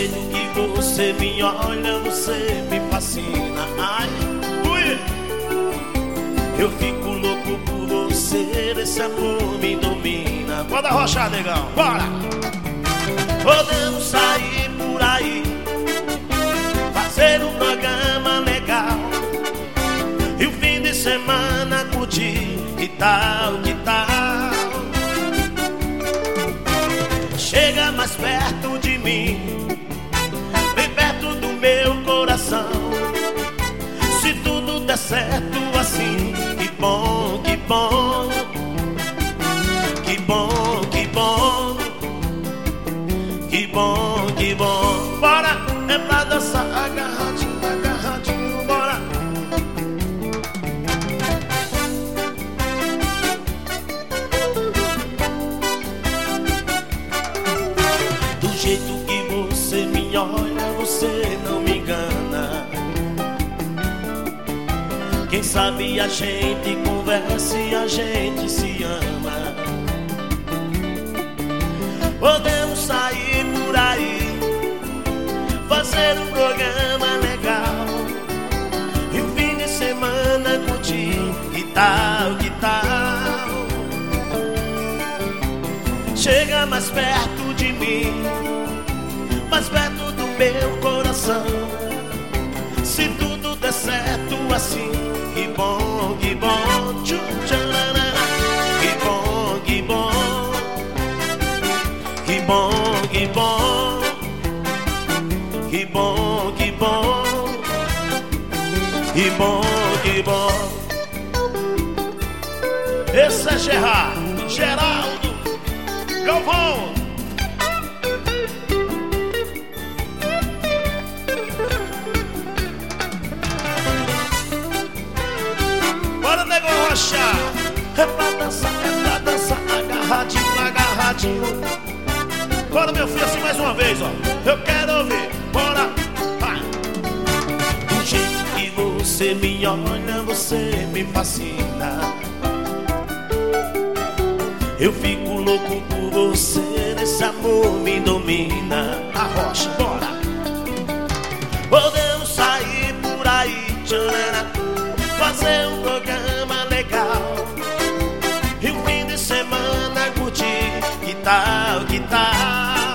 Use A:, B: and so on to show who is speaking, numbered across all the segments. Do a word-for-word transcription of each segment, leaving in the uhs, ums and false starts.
A: jeito que você me olha, você me fascina. Ai, ui. Eu fico louco por você, esse amor me domina. Pode arrochar, negão, bora! Podemos sair por aí, fazer um programa legal, e o fim de semana curtir, que tal, que tal? Chega mais perto de mim, bem perto do meu coração. Se tudo der certo assim, que bom, que bom, que bom, que bom, que bom, que bom. Bora, é pra dançar agarradinho, agarradinho, bora. Do jeito que você me olha, você não me engana. Quem sabe a gente conversa e a gente se ama. Podemos sair por aí, fazer um programa legal, e o fim de semana curtir, que tal, que tal? Chega mais perto de mim, mais perto do meu coração. Se tudo der certo assim, que bom, que bom, tchum, tcharana. Que bom, que bom, que bom, que bom, que bom, que bom, que bom, que bom. Esse é Gerard, Geraldo, Galvão. Bora, nego Rocha. É pra dançar, é pra dançar, agarradinho, agarradinho. Bora, meu filho, assim mais uma vez, ó. Eu quero ouvir, bora, vai. Do jeito que você me olha, você me fascina. Eu fico louco por você, esse amor me domina. Arrocha, bora. Podemos sair por aí, tcharana, fazer um programa legal, e um fim de semana curtir, que tal, que tal?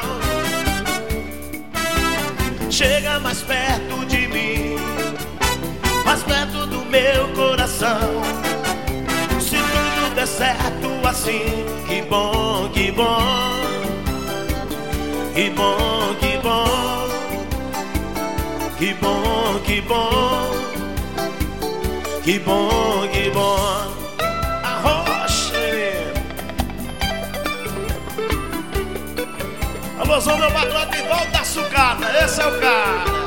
A: Chega mais perto de mim, mais perto do meu coração. Se tudo der certo assim, que bom, que bom, que bom, que bom, que bom, que bom, que bom, que bom. Arrocha. Alôzão, meu patrão de volta da sucata, esse é o cara.